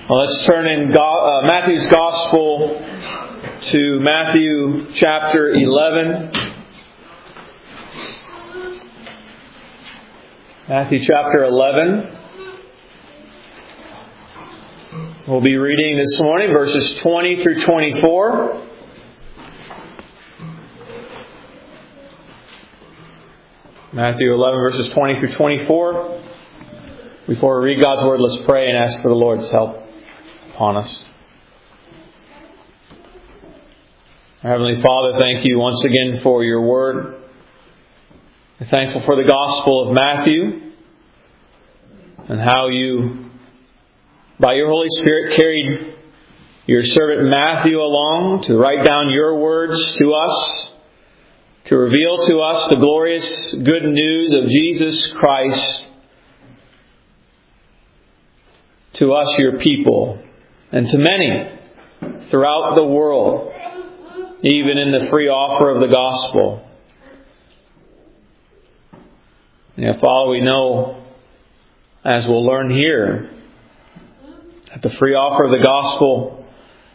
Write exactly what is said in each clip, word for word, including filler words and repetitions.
Well, let's turn in Go- uh, Matthew's Gospel to Matthew chapter eleven. Matthew chapter eleven. We'll be reading this morning verses twenty through twenty-four. Matthew eleven verses twenty through twenty-four. Before we read God's Word, let's pray and ask for the Lord's help upon us. Our Heavenly Father, thank you once again for your Word. We're thankful for the Gospel of Matthew and how you, by your Holy Spirit, carried your servant Matthew along to write down your words to us, to reveal to us the glorious good news of Jesus Christ, to us, your people, and to many throughout the world, even in the free offer of the gospel. Yeah, Father, we know, as we'll learn here, that the free offer of the gospel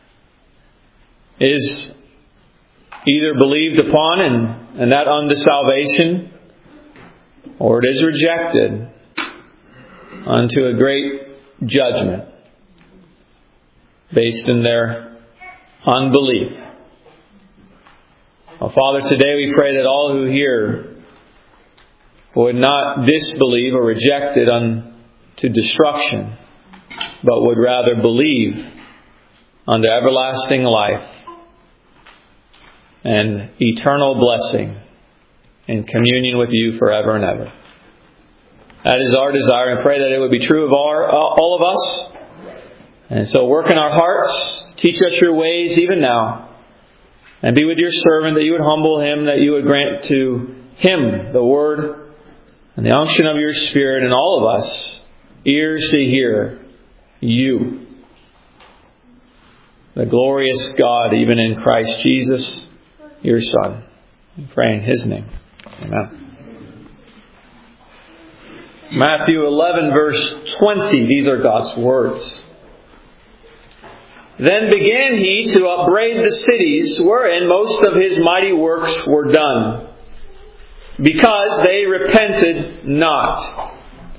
is either believed upon and, and that unto salvation, or it is rejected unto a great judgment based in their unbelief. Well, Father, today we pray that all who hear would not disbelieve or reject it unto destruction, but would rather believe unto everlasting life and eternal blessing in communion with you forever and ever. That is our desire, and pray that it would be true of our, all of us. And so work in our hearts, teach us your ways even now, and be with your servant, that you would humble him, that you would grant to him the word and the unction of your Spirit, and all of us ears to hear you, the glorious God, even in Christ Jesus, your Son. We pray in his name. Amen. Matthew eleven verse twenty. These are God's words. Then began he to upbraid the cities wherein most of his mighty works were done, because they repented not.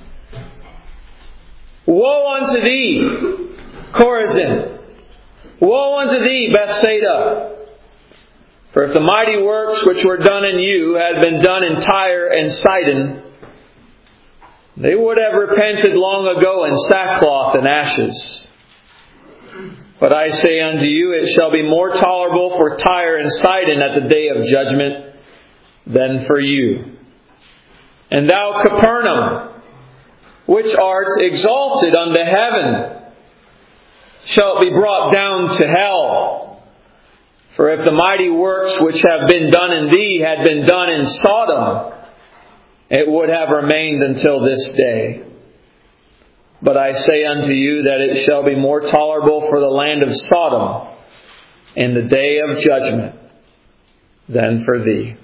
Woe unto thee, Chorazin! Woe unto thee, Bethsaida! For if the mighty works which were done in you had been done in Tyre and Sidon, they would have repented long ago in sackcloth and ashes. But I say unto you, it shall be more tolerable for Tyre and Sidon at the day of judgment than for you. And thou, Capernaum, which art exalted unto heaven, shalt be brought down to hell. For if the mighty works which have been done in thee had been done in Sodom, it would have remained until this day. But I say unto you that it shall be more tolerable for the land of Sodom in the day of judgment than for thee.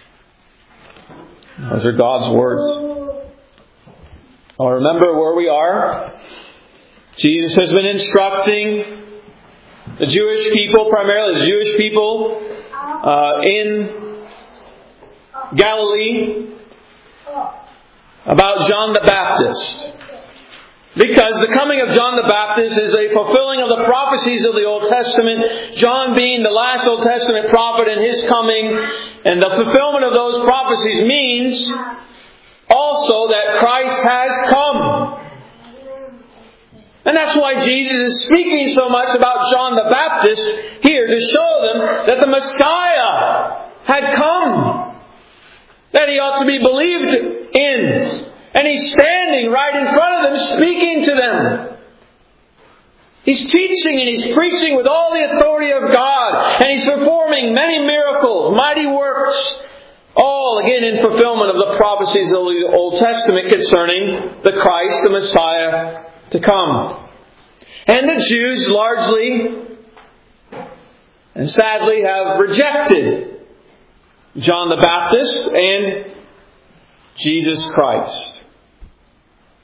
Those are God's words. Well, remember where we are. Jesus has been instructing the Jewish people, primarily the Jewish people uh, in Galilee, about John the Baptist. Because the coming of John the Baptist is a fulfilling of the prophecies of the Old Testament, John being the last Old Testament prophet, and his coming and the fulfillment of those prophecies means also that Christ has come. And that's why Jesus is speaking so much about John the Baptist here, to show them that the Messiah had come, that he ought to be believed in. And he's standing right in front of them, speaking to them. He's teaching and he's preaching with all the authority of God. And he's performing many miracles, mighty works, all again in fulfillment of the prophecies of the Old Testament concerning the Christ, the Messiah, to come. And the Jews largely and sadly have rejected John the Baptist and Jesus Christ.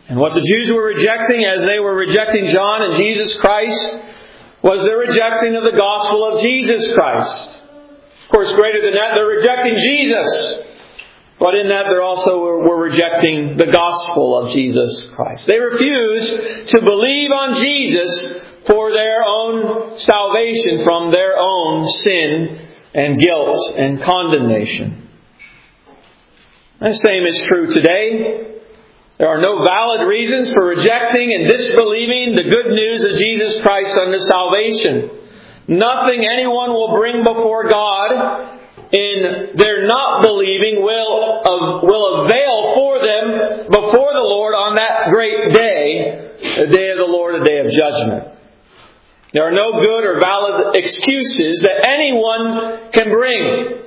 And what the Jews were rejecting as they were rejecting John and Jesus Christ was their rejecting of the gospel of Jesus Christ. Of course, greater than that, they're rejecting Jesus. But in that, they also were rejecting the gospel of Jesus Christ. They refused to believe on Jesus for their own salvation from their own sin and guilt and condemnation. The same is true today. There are no valid reasons for rejecting and disbelieving the good news of Jesus Christ unto salvation. Nothing anyone will bring before God in their not believing will, uh, will avail for them before the Lord on that great day, the day of the Lord, the day of judgment. There are no good or valid excuses that anyone can bring.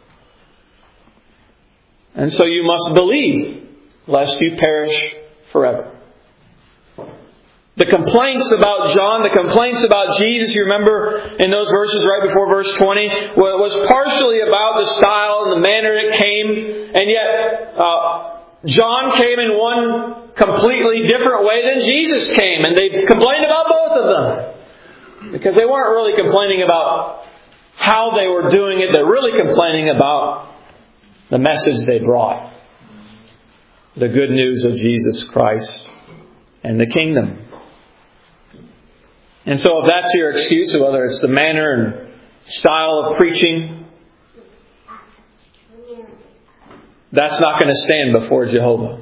And so you must believe, lest you perish forever. The complaints about John, the complaints about Jesus, you remember in those verses right before verse twenty, was partially about the style and the manner it came. And yet, uh, John came in one completely different way than Jesus came. And they complained about both of them. Because they weren't really complaining about how they were doing it. They're really complaining about the message they brought. The good news of Jesus Christ and the kingdom. And so if that's your excuse, whether it's the manner and style of preaching, that's not going to stand before Jehovah.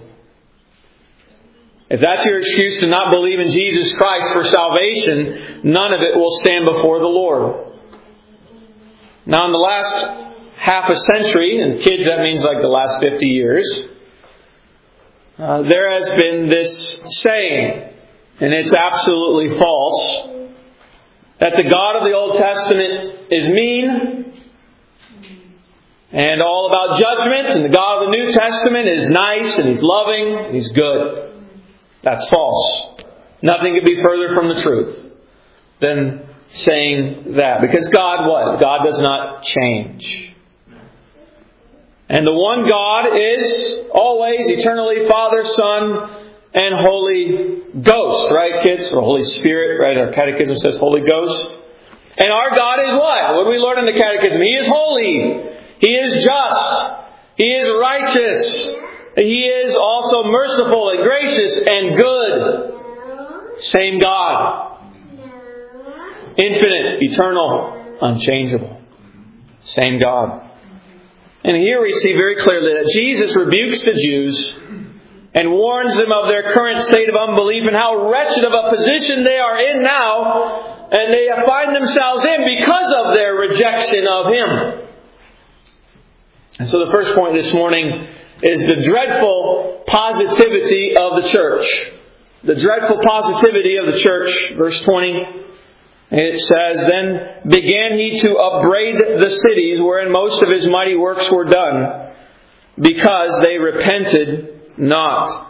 If that's your excuse to not believe in Jesus Christ for salvation, none of it will stand before the Lord. Now in the last half a century, and kids that means like the last fifty years, uh, there has been this saying, and it's absolutely false, that the God of the Old Testament is mean and all about judgment, and the God of the New Testament is nice and He's loving and He's good. That's false. Nothing could be further from the truth than saying that. Because God what? God does not change. And the one God is always eternally Father, Son, and Holy Ghost, right, kids? Or Holy Spirit, right? Our catechism says Holy Ghost. And our God is what? What do we learn in the catechism? He is holy. He is just. He is righteous. He is also merciful and gracious and good. Same God. Infinite, eternal, unchangeable. Same God. And here we see very clearly that Jesus rebukes the Jews and warns them of their current state of unbelief and how wretched of a position they are in now, and they find themselves in because of their rejection of Him. And so the first point this morning is the dreadful positivity of the church. The dreadful positivity of the church. Verse twenty. It says, "Then began he to upbraid the cities wherein most of his mighty works were done, because they repented not."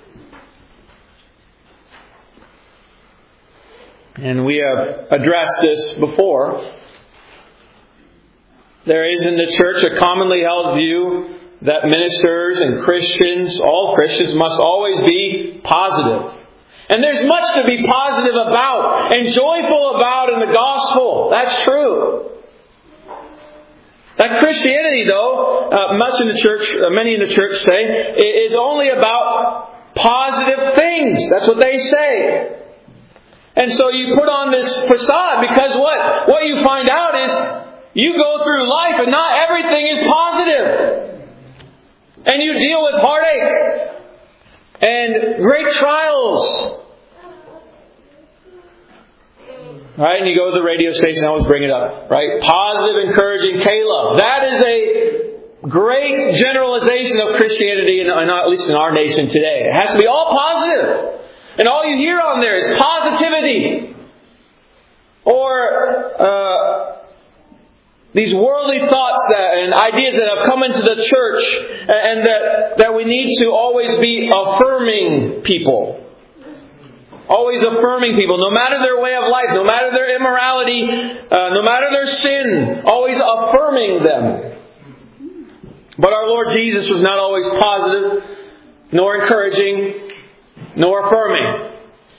And we have addressed this before. There is in the church a commonly held view that ministers and Christians, all Christians, must always be positive. And there's much to be positive about and joyful about in the gospel. That's true. That Christianity, though, uh, much in the church, uh, many in the church say, is only about positive things. That's what they say. And so you put on this facade because what? What you find out is you go through life and not everything is positive. And you deal with heartache and great trials. Right? And you go to the radio station, I always bring it up. Right? Positive, encouraging K-love. That is a great generalization of Christianity, in, in, at least in our nation today. It has to be all positive. And all you hear on there is positivity. Or uh, these worldly thoughts that, and ideas that have come into the church, and that, that we need to always be affirming people. Always affirming people, no matter their way of life, no matter their immorality, uh, no matter their sin, always affirming them. But our Lord Jesus was not always positive, nor encouraging, nor affirming.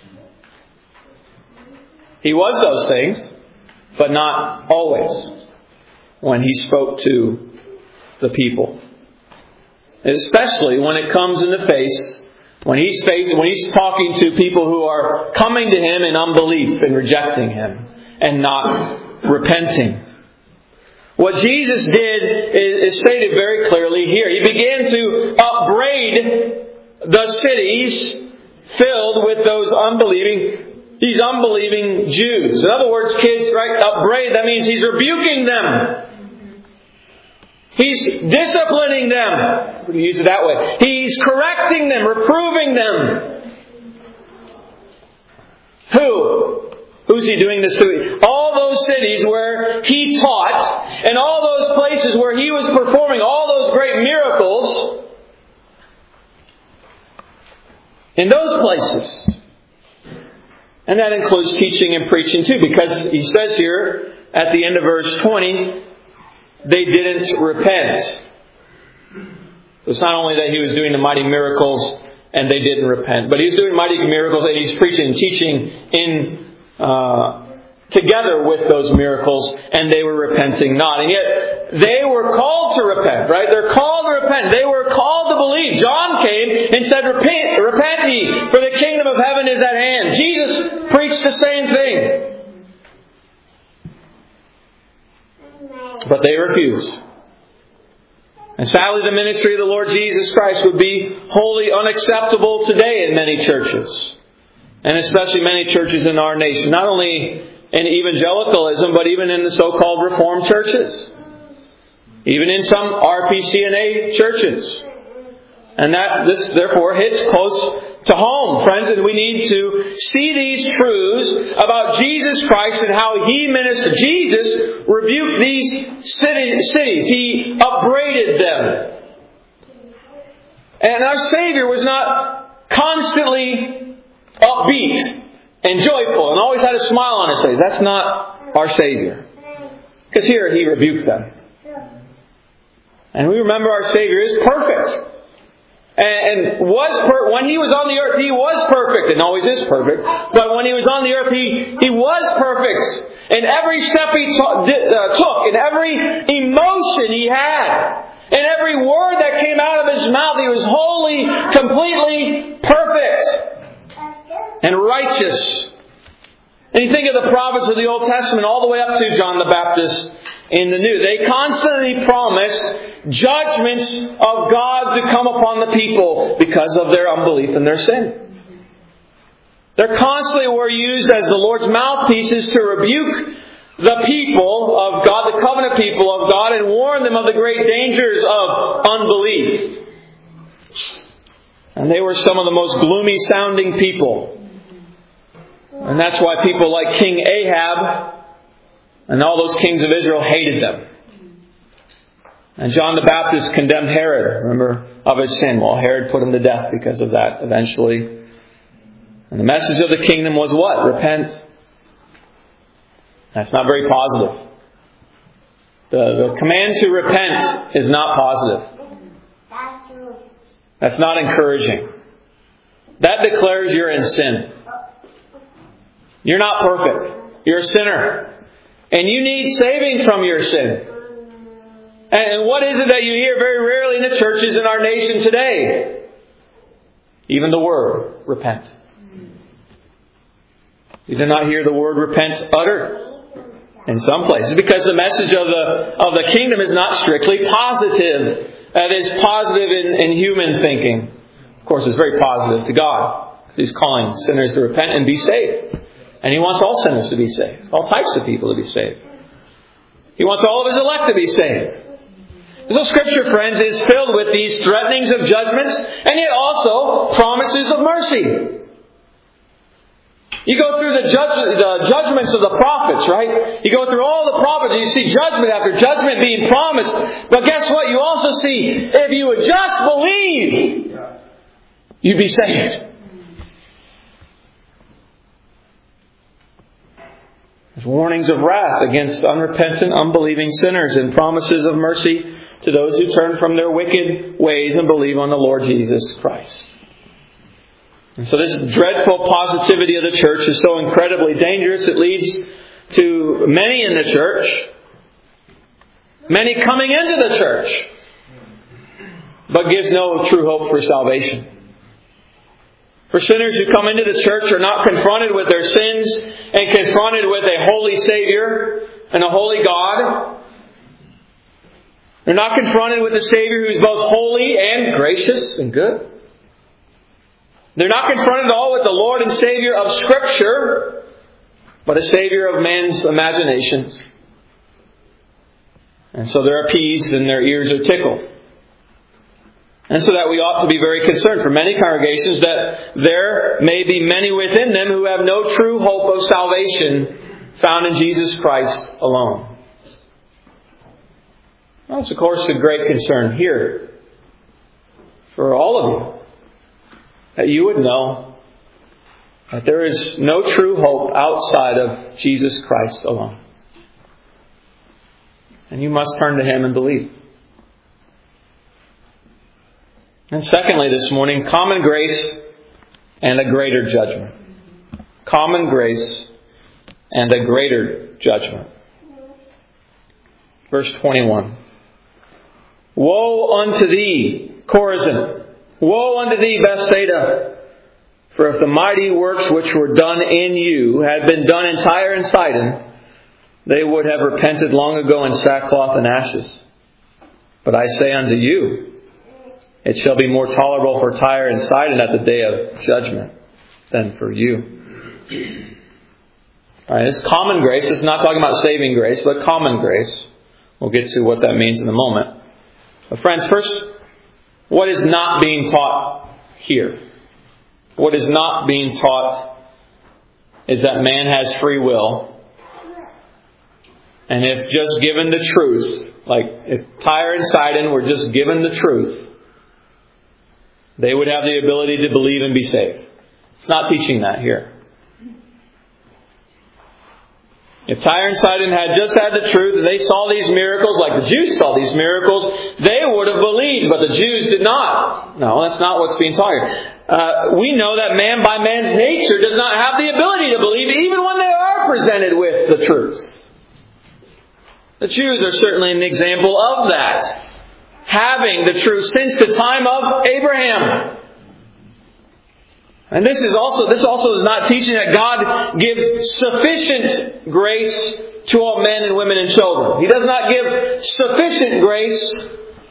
He was those things, but not always when He spoke to the people. Especially when it comes in the face, when He's facing, when He's talking to people who are coming to Him in unbelief and rejecting Him and not repenting. What Jesus did is stated very clearly here. He began to upbraid the cities filled with those unbelieving, these unbelieving Jews. In other words, kids, right, upbraid, that means He's rebuking them. He's disciplining them. We can use it that way. He's correcting them, reproving them. Who? Who's He doing this to? All those cities where He taught, and all those places where He was performing all those great miracles, in those places. And that includes teaching and preaching too, because He says here at the end of verse twenty, they didn't repent. It's not only that He was doing the mighty miracles and they didn't repent, but He was doing mighty miracles and He's preaching and teaching in uh, together with those miracles, and they were repenting not. And yet they were called to repent, right? They're called to repent. They were called to believe. John came and said, Repent, repent ye, for the kingdom of heaven is at hand. Jesus preached the same thing. But they refused. And sadly, the ministry of the Lord Jesus Christ would be wholly unacceptable today in many churches. And especially many churches in our nation. Not only in evangelicalism, but even in the so-called Reformed churches. Even in some R P C N A churches. And that this therefore hits close to home, friends, and we need to see these truths about Jesus Christ and how He ministered. Jesus rebuked these cities. He upbraided them. And our Savior was not constantly upbeat and joyful and always had a smile on His face. That's not our Savior. Because here He rebuked them. And we remember our Savior is perfect. And was per- when He was on the earth, He was perfect, and always is perfect. But when He was on the earth, He, he was perfect. In every step He t- uh, took, in every emotion He had, in every word that came out of His mouth, He was wholly, completely perfect and righteous. And you think of the prophets of the Old Testament all the way up to John the Baptist in the New. They constantly promised judgments of God to come upon the people because of their unbelief and their sin. They constantly were used as the Lord's mouthpieces to rebuke the people of God, the covenant people of God, and warn them of the great dangers of unbelief. And they were some of the most gloomy sounding people. And that's why people like King Ahab and all those kings of Israel hated them. And John the Baptist condemned Herod, remember, of his sin. Well, Herod put him to death because of that eventually. And the message of the kingdom was what? Repent. That's not very positive. The, the command to repent is not positive. That's not encouraging. That declares you're in sin. You're not perfect. You're a sinner. And you need saving from your sin. And what is it that you hear very rarely in the churches in our nation today? Even the word, repent. You do not hear the word repent uttered in some places, because the message of the of the kingdom is not strictly positive. That is positive in, in human thinking. Of course, it's very positive to God. He's calling sinners to repent and be saved. And He wants all sinners to be saved. All types of people to be saved. He wants all of His elect to be saved. So Scripture, friends, is filled with these threatenings of judgments and yet also promises of mercy. You go through the, judge, the judgments of the prophets, right? You go through all the prophets and you see judgment after judgment being promised. But guess what? You also see, if you would just believe, you'd be saved. There's warnings of wrath against unrepentant, unbelieving sinners and promises of mercy to those who turn from their wicked ways and believe on the Lord Jesus Christ. And so this dreadful positivity of the church is so incredibly dangerous. It leads to many in the church, many coming into the church, but gives no true hope for salvation. For sinners who come into the church are not confronted with their sins and confronted with a holy Savior and a holy God. They're not confronted with a Savior who is both holy and gracious and good. They're not confronted at all with the Lord and Savior of Scripture, but a Savior of man's imaginations. And so they're appeased and their ears are tickled. And so that we ought to be very concerned for many congregations that there may be many within them who have no true hope of salvation found in Jesus Christ alone. That's, of course, a great concern here for all of you, that you would know that there is no true hope outside of Jesus Christ alone. And you must turn to Him and believe. And secondly this morning, common grace and a greater judgment. Common grace and a greater judgment. Verse twenty-one. Woe unto thee, Chorazin! Woe unto thee, Bethsaida! For if the mighty works which were done in you had been done in Tyre and Sidon, they would have repented long ago in sackcloth and ashes. But I say unto you, it shall be more tolerable for Tyre and Sidon at the day of judgment than for you. All right, it's common grace. It's not talking about saving grace, but common grace. We'll get to what that means in a moment. But friends, first, what is not being taught here? What is not being taught is that man has free will. And if just given the truth, like if Tyre and Sidon were just given the truth, they would have the ability to believe and be saved. It's not teaching that here. If Tyre and Sidon had just had the truth and they saw these miracles like the Jews saw these miracles, they would have believed, but the Jews did not. No, that's not what's being taught here. Uh, we know that man by man's nature does not have the ability to believe even when they are presented with the truth. The Jews are certainly an example of that. Having the truth since the time of Abraham. And this is also this also is not teaching that God gives sufficient grace to all men and women and children. He does not give sufficient grace.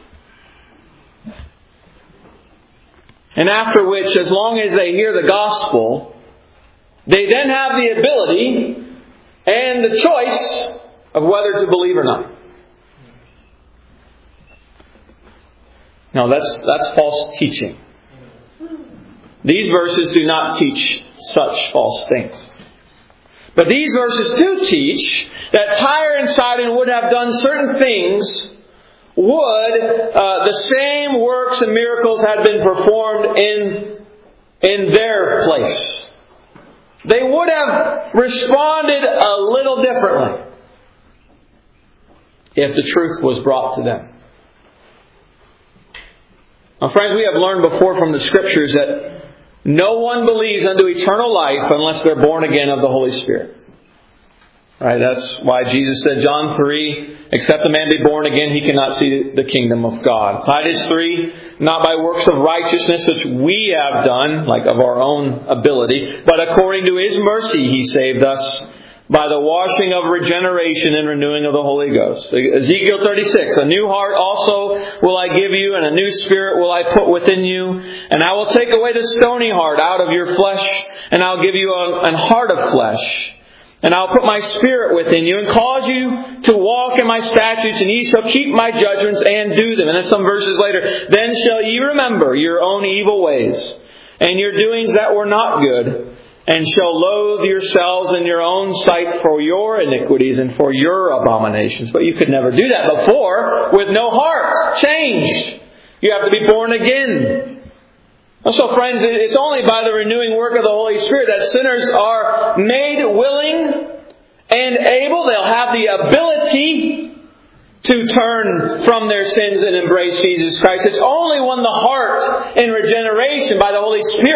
And after which, as long as they hear the gospel, they then have the ability and the choice of whether to believe or not. No, that's that's false teaching. These verses do not teach such false things. But these verses do teach that Tyre and Sidon would have done certain things, would uh, the same works and miracles had been performed in, in their place. They would have responded a little differently if the truth was brought to them. Now, friends, we have learned before from the Scriptures that no one believes unto eternal life unless they're born again of the Holy Spirit. Right? That's why Jesus said, John three, except a man be born again, he cannot see the kingdom of God. Titus three, not by works of righteousness which we have done, like of our own ability, but according to His mercy He saved us by the washing of regeneration and renewing of the Holy Ghost. Ezekiel thirty-six, a new heart also will I give you, and a new spirit will I put within you. And I will take away the stony heart out of your flesh, and I'll give you a, a heart of flesh. And I'll put my spirit within you, and cause you to walk in my statutes, and ye shall keep my judgments and do them. And then some verses later, then shall ye remember your own evil ways, and your doings that were not good, and shall loathe yourselves in your own sight for your iniquities and for your abominations. But you could never do that before with no heart changed. You have to be born again. So friends, it's only by the renewing work of the Holy Spirit that sinners are made willing and able. They'll have the ability to turn from their sins and embrace Jesus Christ. It's only when the heart in regeneration by the Holy Spirit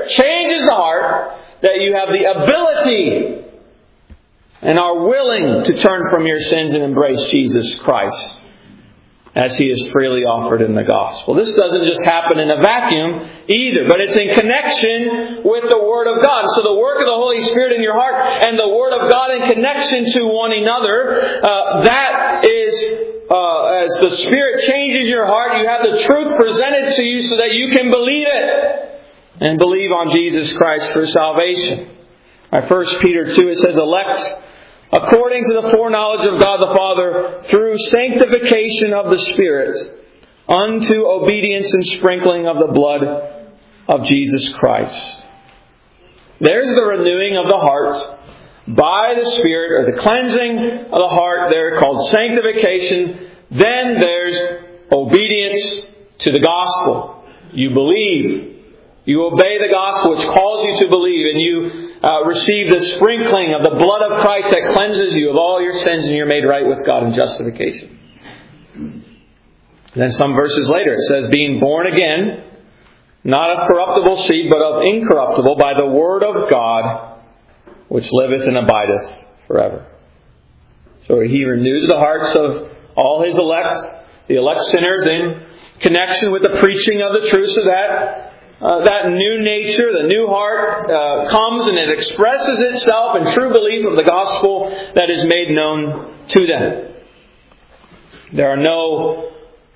Spirit changes the heart, that you have the ability and are willing to turn from your sins and embrace Jesus Christ as He is freely offered in the gospel. This doesn't just happen in a vacuum either, but it's in connection with the Word of God. So the work of the Holy Spirit in your heart and the Word of God in connection to one another, uh, that is, uh, as the Spirit changes your heart, you have the truth presented to you so that you can believe it and believe on Jesus Christ for salvation. Right, First Peter two, it says, elect according to the foreknowledge of God the Father, through sanctification of the Spirit, unto obedience and sprinkling of the blood of Jesus Christ. There's the renewing of the heart by the Spirit, or the cleansing of the heart there, called sanctification. Then there's obedience to the gospel. You believe. You obey the gospel, which calls you to believe, and you uh, receive the sprinkling of the blood of Christ that cleanses you of all your sins, and you're made right with God in justification. And then some verses later it says, being born again, not of corruptible seed, but of incorruptible, by the word of God, which liveth and abideth forever. So He renews the hearts of all His elect, the elect sinners, in connection with the preaching of the truth, so that Uh, that new nature, the new heart, uh, comes and it expresses itself in true belief of the gospel that is made known to them. There are no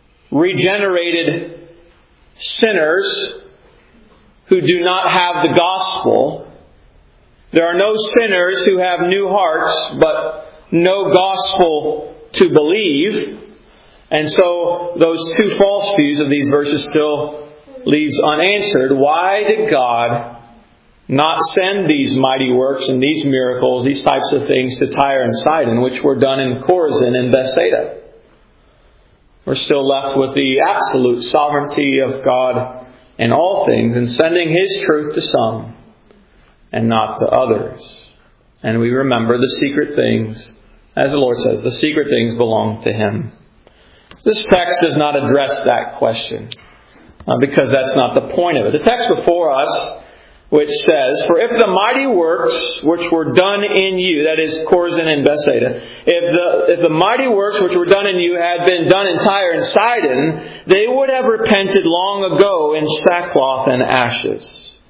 regenerated sinners who do not have the gospel. There are no sinners who have new hearts but no gospel to believe. And so those two false views of these verses still leaves unanswered. Why did God not send these mighty works and these miracles, these types of things, to Tyre and Sidon, which were done in Chorazin and Bethsaida? We're still left with the absolute sovereignty of God in all things, and sending His truth to some and not to others. And we remember the secret things, as the Lord says, the secret things belong to Him. This text does not address that question, Uh, because that's not the point of it. The text before us, which says, for if the mighty works which were done in you, that is Chorazin and Bethsaida, if the, if the mighty works which were done in you had been done in Tyre and Sidon, they would have repented long ago in sackcloth and ashes.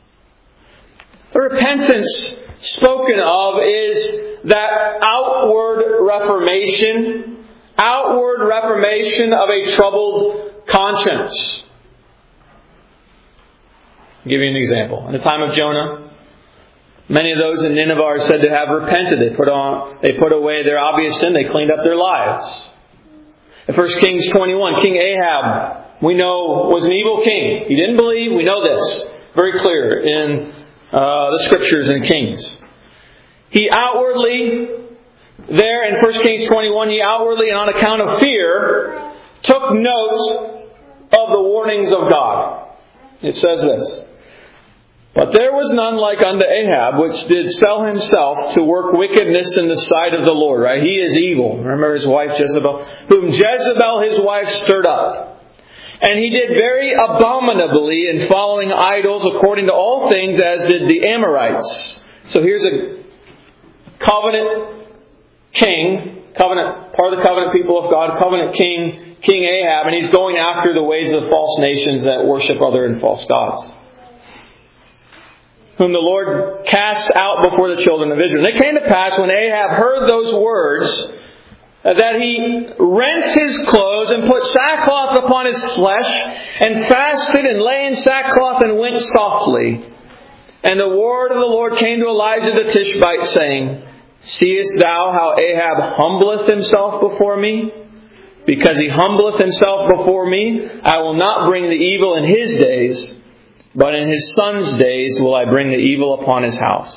The repentance spoken of is that outward reformation, outward reformation of a troubled conscience. I'll give you an example. In the time of Jonah, many of those in Nineveh are said to have repented. They put on, they put away their obvious sin. They cleaned up their lives. In First Kings twenty-one, King Ahab, we know, was an evil king. He didn't believe. We know this very clear in uh, the Scriptures and Kings. He outwardly, there in First Kings twenty-one, he outwardly, and on account of fear, took note of the warnings of God. It says this, but there was none like unto Ahab, which did sell himself to work wickedness in the sight of the Lord. Right? He is evil. Remember his wife Jezebel, whom Jezebel his wife stirred up. And he did very abominably in following idols according to all things as did the Amorites. So here's a covenant king, covenant, part of the covenant people of God, covenant king, King Ahab, and he's going after the ways of false nations that worship other and false gods, whom the Lord cast out before the children of Israel. And it came to pass when Ahab heard those words that he rent his clothes and put sackcloth upon his flesh and fasted and lay in sackcloth and went softly. And the word of the Lord came to Elijah the Tishbite, saying, seest thou how Ahab humbleth himself before me? Because he humbleth himself before me, I will not bring the evil in his days, but in his son's days will I bring the evil upon his house.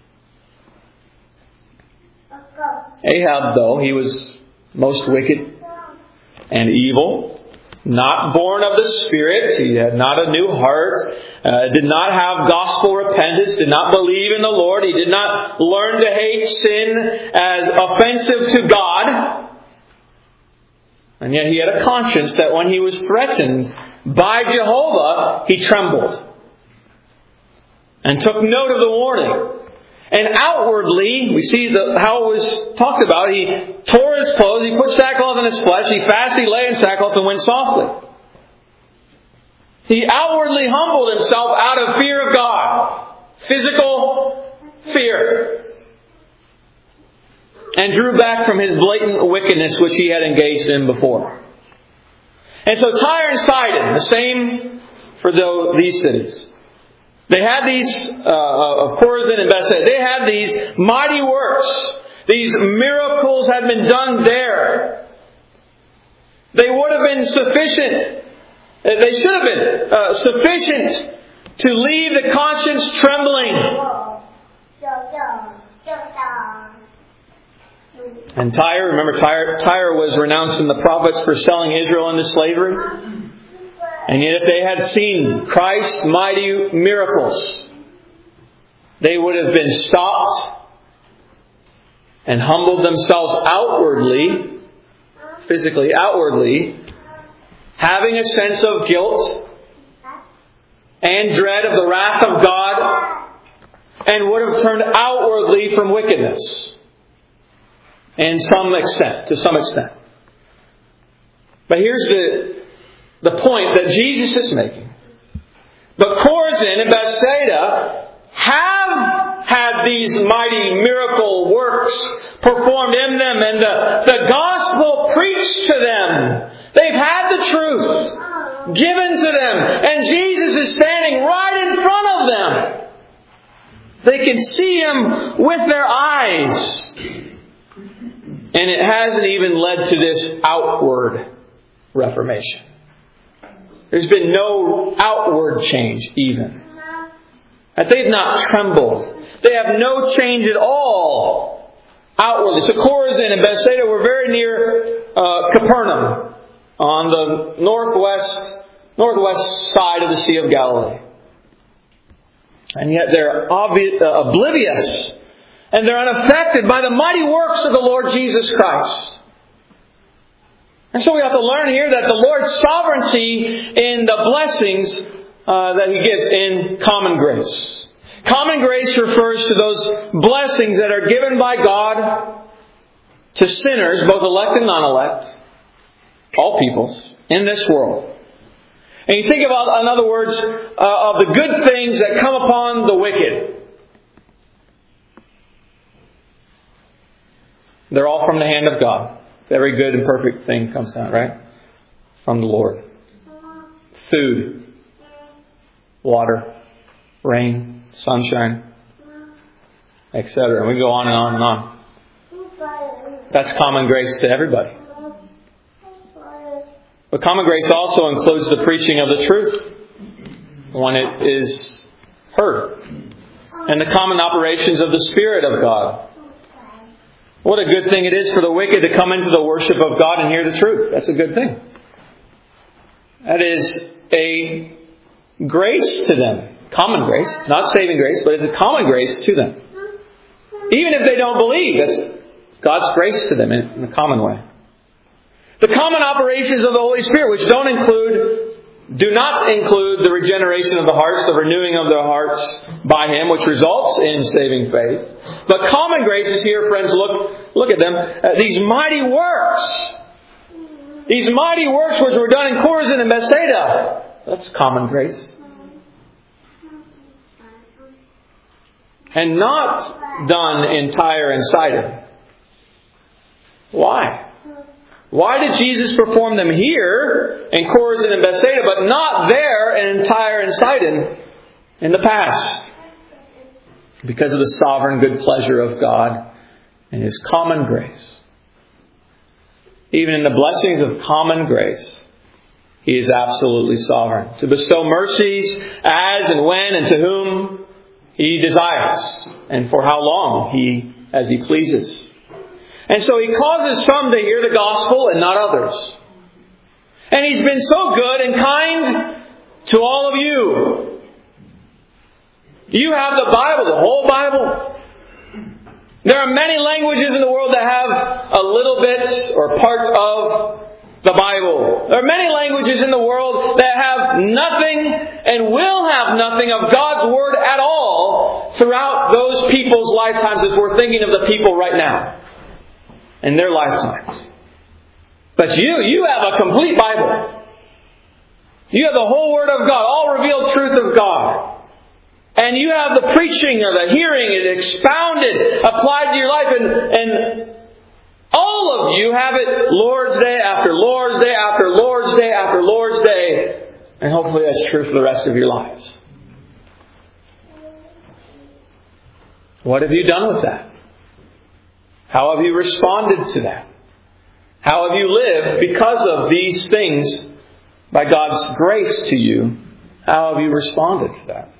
Ahab, though, he was most wicked and evil, not born of the Spirit, he had not a new heart, uh, did not have gospel repentance, did not believe in the Lord, he did not learn to hate sin as offensive to God. And yet he had a conscience that when he was threatened by Jehovah, he trembled. and took note of the warning. And outwardly, we see the, how it was talked about. He tore his clothes, he put sackcloth on his flesh, he fasted, he lay in sackcloth and went softly. He outwardly humbled himself out of fear of God. Physical fear. And drew back from his blatant wickedness which he had engaged in before. And so Tyre and Sidon, the same for the, these cities. They had these, uh, of Chorazin and Bethsaida, they had these mighty works. These miracles had been done there. They would have been sufficient. They should have been uh, sufficient to leave the conscience trembling. And Tyre, remember Tyre, Tyre was renounced in the prophets for selling Israel into slavery. And yet if they had seen Christ's mighty miracles, they would have been stopped and humbled themselves outwardly, physically, outwardly, having a sense of guilt and dread of the wrath of God, and would have turned outwardly from wickedness. In some extent, to some extent. But here's the, the point that Jesus is making. But Chorazin and Bethsaida have had these mighty miracle works performed in them, and the, the gospel preached to them. They've had the truth given to them, and Jesus is standing right in front of them. They can see Him with their eyes. And it hasn't even led to this outward reformation. There's been no outward change even. That they've not trembled. They have no change at all outwardly. So Chorazin and Bethsaida were very near uh, Capernaum on the northwest northwest side of the Sea of Galilee. And yet they're obvious, uh, oblivious. And they're unaffected by the mighty works of the Lord Jesus Christ. And so we have to learn here that the Lord's sovereignty in the blessings uh, that He gives in common grace. Common grace refers to those blessings that are given by God to sinners, both elect and non-elect, all peoples, in this world. And you think about, in other words, uh, of the good things that come upon the wicked. They're all from the hand of God. Every good and perfect thing comes down, right? From the Lord. Food, water, rain, sunshine, et cetera. And we go on and on and on. That's common grace to everybody. But common grace also includes the preaching of the truth when it is heard. And the common operations of the Spirit of God. What a good thing it is for the wicked to come into the worship of God and hear the truth. That's a good thing. That is a grace to them. Common grace. Not saving grace, but it's a common grace to them. Even if they don't believe, that's God's grace to them in, in a common way. The common operations of the Holy Spirit, which don't include, do not include the regeneration of the hearts, the renewing of their hearts by Him, which results in saving faith. But common grace is here, friends, look, look at them. Uh, these mighty works. These mighty works which were done in Chorazin and Bethsaida. That's common grace. And not done in Tyre and Sidon. Why? Why did Jesus perform them here in Chorazin and Bethsaida, but not there in Tyre and Sidon in the past? Because of the sovereign good pleasure of God and His common grace. Even in the blessings of common grace, He is absolutely sovereign to bestow mercies as and when and to whom He desires, and for how long He, as He pleases. And so He causes some to hear the gospel and not others. And He's been so good and kind to all of you. You have the Bible, the whole Bible. There are many languages in the world that have a little bit or part of the Bible. There are many languages in the world that have nothing and will have nothing of God's Word at all throughout those people's lifetimes, if we're thinking of the people right now in their lifetimes. But you, you have a complete Bible. You have the whole Word of God, all revealed truth of God. And you have the preaching or the hearing it expounded, applied to your life. And, and all of you have it Lord's Day after Lord's Day after Lord's Day after Lord's Day. And hopefully that's true for the rest of your lives. What have you done with that? How have you responded to that? How have you lived because of these things by God's grace to you? How have you responded to that?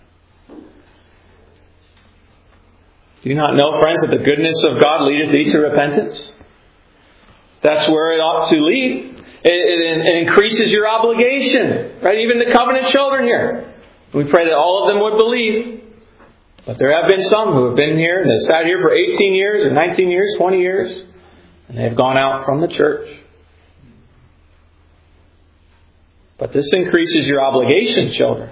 Do you not know, friends, that the goodness of God leadeth thee to repentance? That's where it ought to lead. It, it, it increases your obligation. Right? Even the covenant children here. We pray that all of them would believe. But there have been some who have been here and have sat here for eighteen years or nineteen years, twenty years. And they have gone out from the church. But this increases your obligation, children.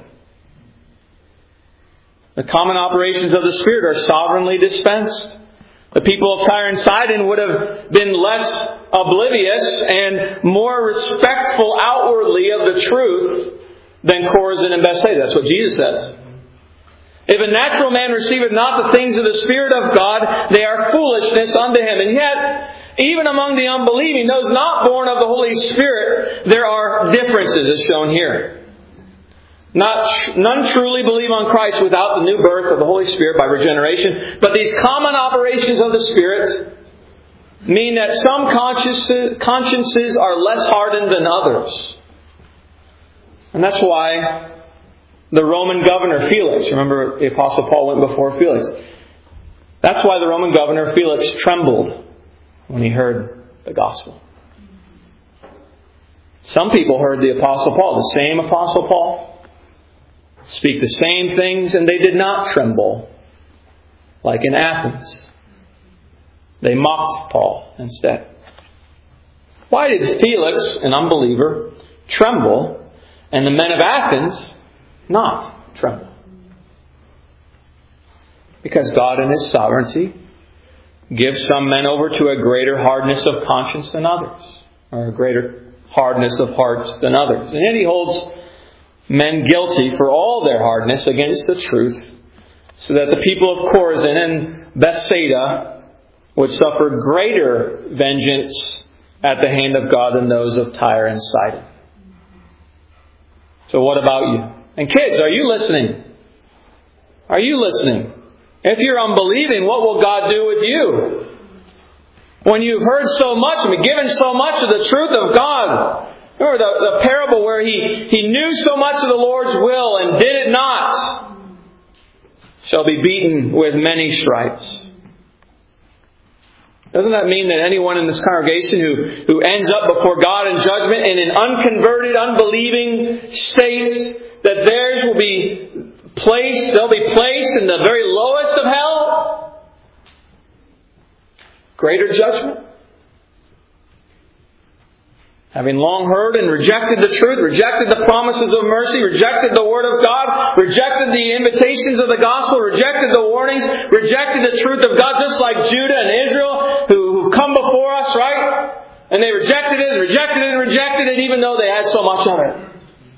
The common operations of the Spirit are sovereignly dispensed. The people of Tyre and Sidon would have been less oblivious and more respectful outwardly of the truth than Chorazin and Bethsaida. That's what Jesus says. If a natural man receiveth not the things of the Spirit of God, they are foolishness unto him. And yet, even among the unbelieving, those not born of the Holy Spirit, there are differences as shown here. Not, none truly believe on Christ without the new birth of the Holy Spirit by regeneration. But these common operations of the Spirit mean that some consciences, consciences are less hardened than others. And that's why the Roman governor Felix, remember the Apostle Paul went before Felix. That's why the Roman governor Felix trembled when he heard the gospel. Some people heard the Apostle Paul, the same Apostle Paul, speak the same things, and they did not tremble, like in Athens. They mocked Paul instead. Why did Felix, an unbeliever, tremble, and the men of Athens not tremble? Because God in His sovereignty gives some men over to a greater hardness of conscience than others, or a greater hardness of hearts than others. And yet He holds men guilty for all their hardness against the truth, so that the people of Chorazin and Bethsaida would suffer greater vengeance at the hand of God than those of Tyre and Sidon. So what about you? And kids, are you listening? Are you listening? If you're unbelieving, what will God do with you? When you've heard so much and been given so much of the truth of God. Remember the, the parable where he, he knew so much of the Lord's will and did it not, shall be beaten with many stripes. Doesn't that mean that anyone in this congregation who, who ends up before God in judgment in an unconverted, unbelieving state, that theirs will be placed, they'll be placed in the very lowest of hell? Greater judgment? Having long heard and rejected the truth, rejected the promises of mercy, rejected the Word of God, rejected the invitations of the gospel, rejected the warnings, rejected the truth of God, just like Judah and Israel who, who come before us, right? And they rejected it and rejected it and rejected it even though they had so much of it.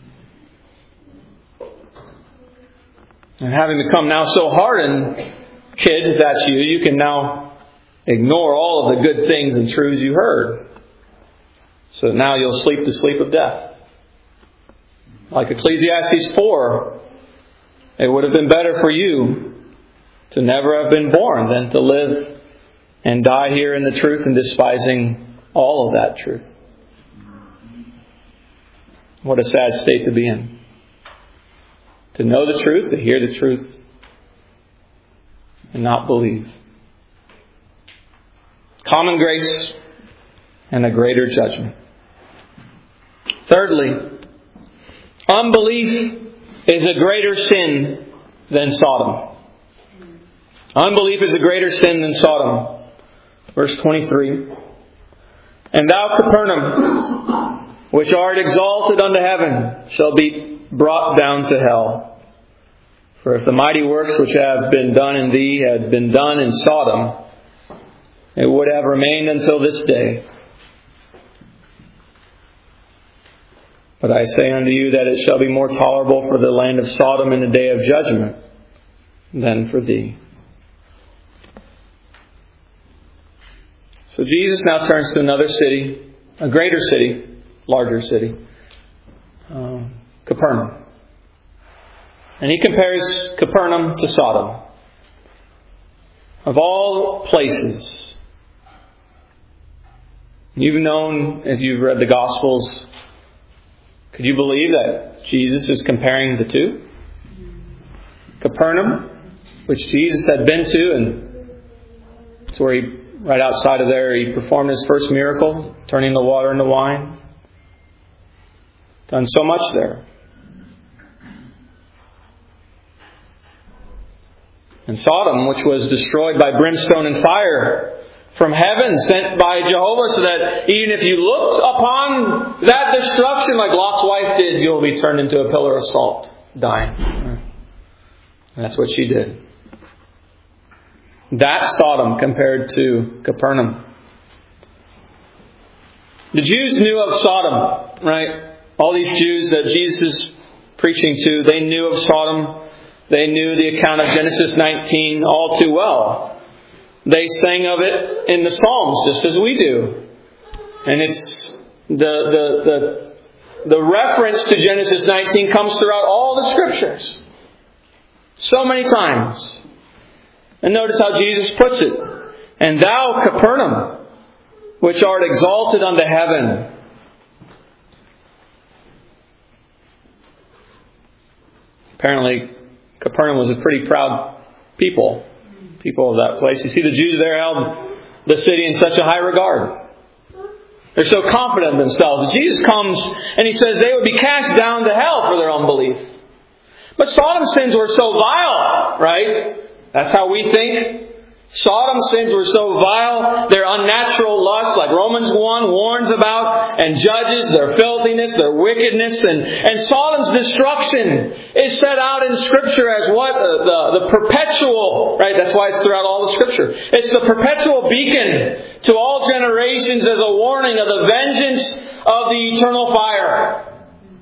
And having become now so hardened, kids, if that's you, you can now ignore all of the good things and truths you heard. So now you'll sleep the sleep of death. Like Ecclesiastes four, it would have been better for you to never have been born than to live and die here in the truth and despising all of that truth. What a sad state to be in. To know the truth, to hear the truth, and not believe. Common grace and a greater judgment. Thirdly, unbelief is a greater sin than Sodom. Unbelief is a greater sin than Sodom. Verse twenty-three. And thou, Capernaum, which art exalted unto heaven, shall be brought down to hell. For if the mighty works which have been done in thee had been done in Sodom, it would have remained until this day. But I say unto you that it shall be more tolerable for the land of Sodom in the day of judgment than for thee. So Jesus now turns to another city, a greater city, larger city, uh, Capernaum. And he compares Capernaum to Sodom. Of all places, you've known, if you've read the Gospels, could you believe that Jesus is comparing the two? Capernaum, which Jesus had been to, and it's where he, right outside of there, he performed his first miracle, turning the water into wine. Done so much there. And Sodom, which was destroyed by brimstone and fire from heaven, sent by Jehovah, so that even if you looked upon that destruction like Lot's wife did, you'll be turned into a pillar of salt, dying. And that's what she did. That's Sodom compared to Capernaum. The Jews knew of Sodom, right? All these Jews that Jesus is preaching to, they knew of Sodom. They knew the account of Genesis nineteen all too well. They sang of it in the Psalms just as we do. And it's the the the the reference to Genesis nineteen comes throughout all the Scriptures. So many times. And notice how Jesus puts it. And thou, Capernaum, which art exalted unto heaven. Apparently, Capernaum was a pretty proud people. People of that place. You see, the Jews there held the city in such a high regard. They're so confident in themselves. And Jesus comes and He says they would be cast down to hell for their unbelief. But Sodom's sins were so vile, right? That's how we think. Sodom's sins were so vile, their unnatural lusts, like Romans one warns about, and judges their filthiness, their wickedness, and, and Sodom's destruction is set out in Scripture as what? Uh, the, the perpetual, right? That's why it's throughout all the Scripture. It's the perpetual beacon to all generations as a warning of the vengeance of the eternal fire.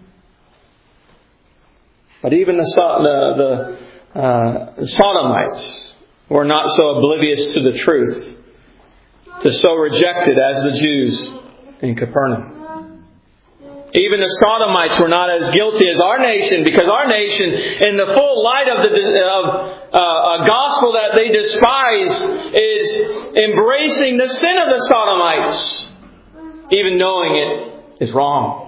But even the, the, the, uh, the Sodomites were not so oblivious to the truth, to so reject it as the Jews in Capernaum. Even the Sodomites were not as guilty as our nation, because our nation, in the full light of the of uh, a gospel that they despise, is embracing the sin of the Sodomites, even knowing it is wrong.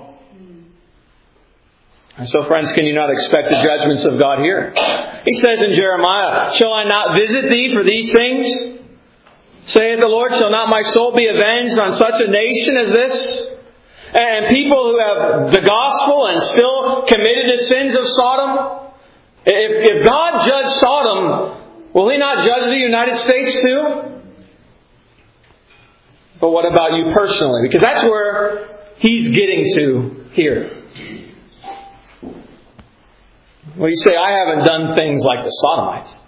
And so, friends, can you not expect the judgments of God here? He says in Jeremiah, shall I not visit thee for these things? Saith the Lord, shall not my soul be avenged on such a nation as this? And people who have the gospel and still committed the sins of Sodom? If, if God judged Sodom, will He not judge the United States too? But what about you personally? Because that's where He's getting to here. Well, you say, I haven't done things like the Sodomites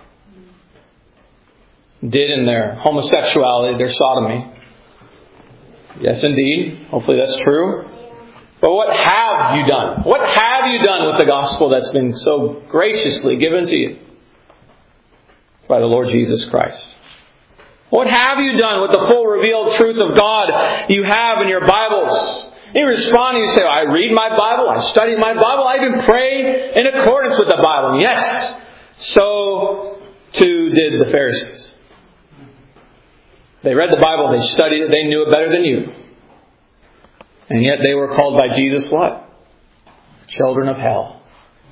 did in their homosexuality, their sodomy. Yes, indeed. Hopefully that's true. But what have you done? What have you done with the gospel that's been so graciously given to you by the Lord Jesus Christ? What have you done with the full revealed truth of God you have in your Bibles? You respond and you say, I read my Bible, I study my Bible, I even pray in accordance with the Bible. And yes, so too did the Pharisees. They read the Bible, they studied it, they knew it better than you. And yet they were called by Jesus what? Children of hell.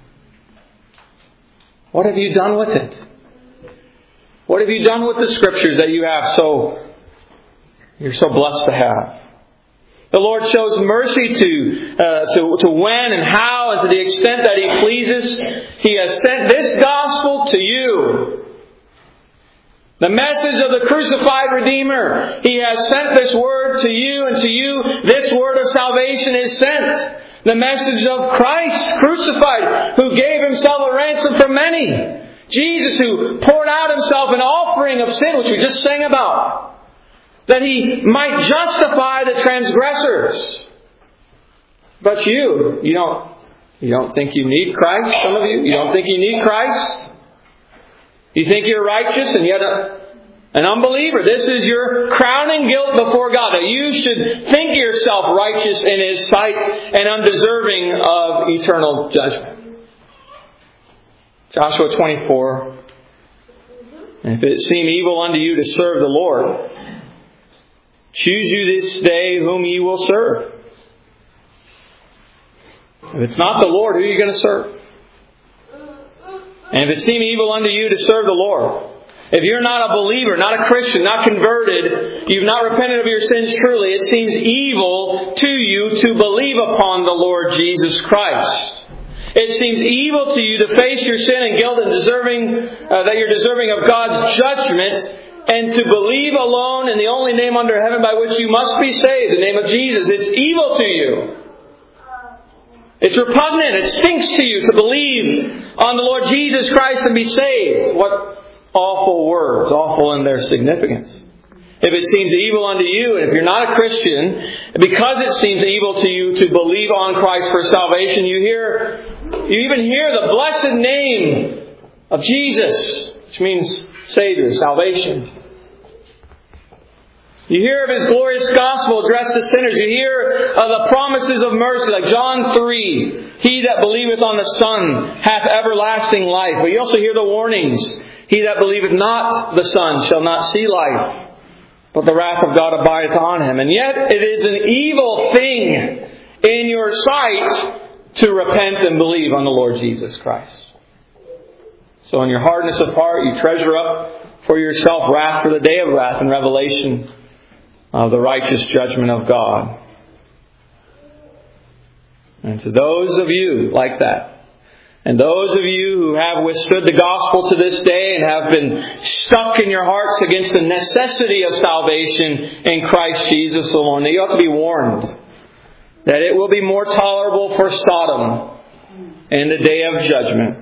What have you done with it? What have you done with the Scriptures that you have so, you're so blessed to have? The Lord shows mercy to, uh, to, to when and how and to the extent that He pleases. He has sent this gospel to you. The message of the crucified Redeemer. He has sent this word to you, and to you this word of salvation is sent. The message of Christ crucified, who gave Himself a ransom for many. Jesus, who poured out Himself an offering of sin, which we just sang about, that He might justify the transgressors. But you, you don't, you don't think you need Christ, some of you? You don't think you need Christ? You think you're righteous and yet a, an unbeliever. This is your crowning guilt before God, that you should think yourself righteous in His sight and undeserving of eternal judgment. Joshua twenty-four. And if it seem evil unto you to serve the Lord, choose you this day whom ye will serve. If it's not the Lord, who are you going to serve? And if it seem evil unto you to serve the Lord, if you're not a believer, not a Christian, not converted, you've not repented of your sins truly, it seems evil to you to believe upon the Lord Jesus Christ. It seems evil to you to face your sin and guilt and deserving uh, that you're deserving of God's judgment, and to believe alone in the only name under heaven by which you must be saved, the name of Jesus. It's evil to you. It's repugnant. It stinks to you to believe on the Lord Jesus Christ and be saved. What awful words, awful in their significance. If it seems evil unto you, and if you're not a Christian, because it seems evil to you to believe on Christ for salvation, you hear, you even hear the blessed name of Jesus, which means Savior, salvation. You hear of His glorious gospel addressed to sinners. You hear of the promises of mercy, like John three. He that believeth on the Son hath everlasting life. But you also hear the warnings. He that believeth not the Son shall not see life, but the wrath of God abideth on him. And yet it is an evil thing in your sight to repent and believe on the Lord Jesus Christ. So in your hardness of heart, you treasure up for yourself wrath for the day of wrath and revelation of the righteous judgment of God. And to those of you like that, and those of you who have withstood the gospel to this day and have been stuck in your hearts against the necessity of salvation in Christ Jesus alone, you ought to be warned that it will be more tolerable for Sodom in the day of judgment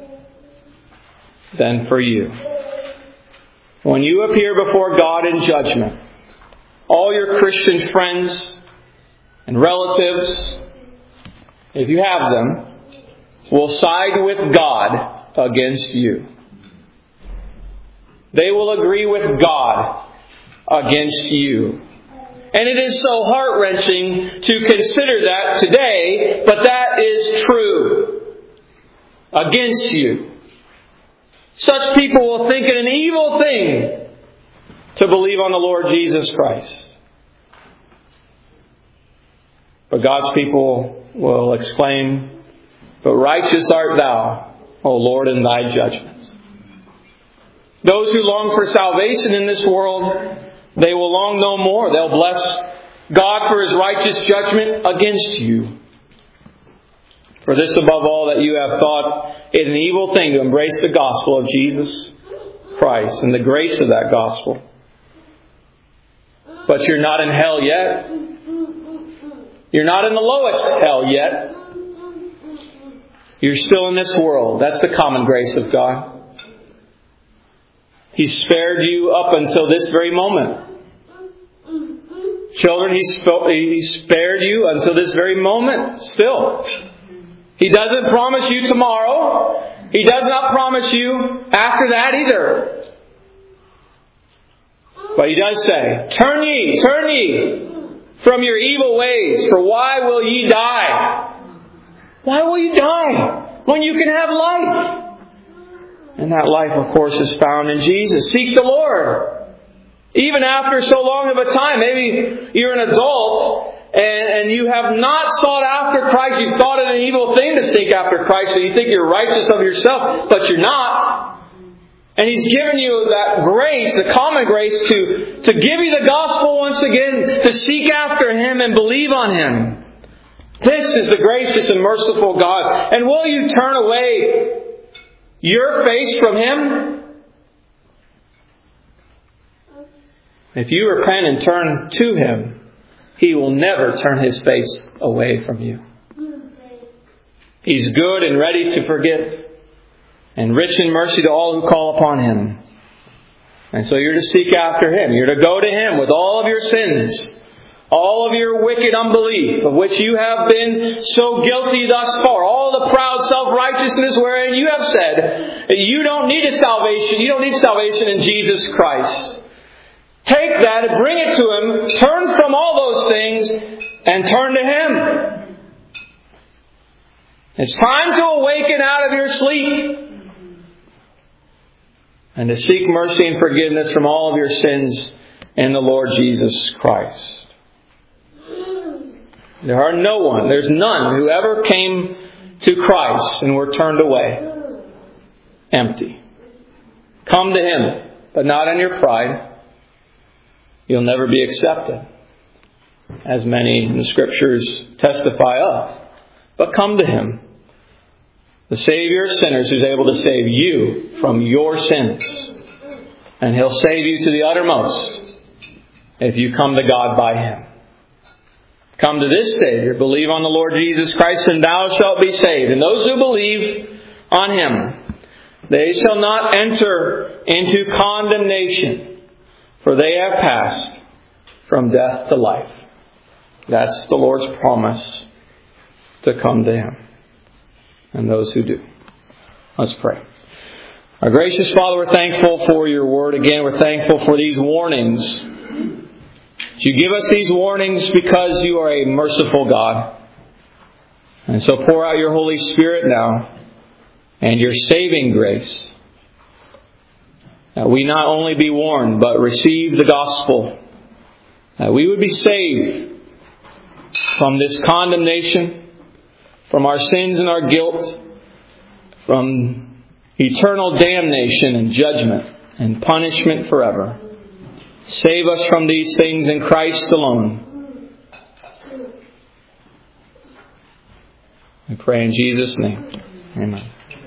than for you. When you appear before God in judgment, all your Christian friends and relatives, if you have them, will side with God against you. They will agree with God against you. And it is so heart-wrenching to consider that today, but that is true. Against you. Such people will think it an evil thing to believe on the Lord Jesus Christ. But God's people will exclaim, "But righteous art thou, O Lord, in thy judgments." Those who long for salvation in this world, they will long no more. They'll bless God for His righteous judgment against you. For this above all, that you have thought it an evil thing to embrace the gospel of Jesus Christ and the grace of that gospel. But you're not in hell yet. You're not in the lowest hell yet. You're still in this world. That's the common grace of God. He spared you up until this very moment. Children, He, sp- he spared you until this very moment still. He doesn't promise you tomorrow. He does not promise you after that either. But He does say, "Turn ye, turn ye from your evil ways, for why will ye die?" Why will you die when you can have life? And that life, of course, is found in Jesus. Seek the Lord. Even after so long of a time, maybe you're an adult and, and you have not sought after Christ. You thought it an evil thing to seek after Christ, so you think you're righteous of yourself, but you're not. And He's given you that grace, the common grace, to, to give you the gospel once again, to seek after Him and believe on Him. This is the gracious and merciful God. And will you turn away your face from Him? If you repent and turn to Him, He will never turn His face away from you. He's good and ready to forgive, and rich in mercy to all who call upon Him. And so you're to seek after Him. You're to go to Him with all of your sins, all of your wicked unbelief, of which you have been so guilty thus far, all the proud self-righteousness wherein you have said that you don't need a salvation, you don't need salvation in Jesus Christ. Take that and bring it to Him, turn from all those things, and turn to Him. It's time to awaken out of your sleep and to seek mercy and forgiveness from all of your sins in the Lord Jesus Christ. There are no one, there's none who ever came to Christ and were turned away empty. Come to Him, but not in your pride. You'll never be accepted, as many in the Scriptures testify of. But come to Him, the Savior of sinners, who's able to save you from your sins. And He'll save you to the uttermost if you come to God by Him. Come to this Savior, believe on the Lord Jesus Christ, and thou shalt be saved. And those who believe on Him, they shall not enter into condemnation, for they have passed from death to life. That's the Lord's promise to come to Him, and those who do. Let's pray. Our gracious Father, we're thankful for your word again. We're thankful for these warnings. You give us these warnings because you are a merciful God. And so pour out your Holy Spirit now and your saving grace, that we not only be warned, but receive the gospel, that we would be saved from this condemnation, from our sins and our guilt, from eternal damnation and judgment and punishment forever. Save us from these things in Christ alone. I pray in Jesus' name. Amen.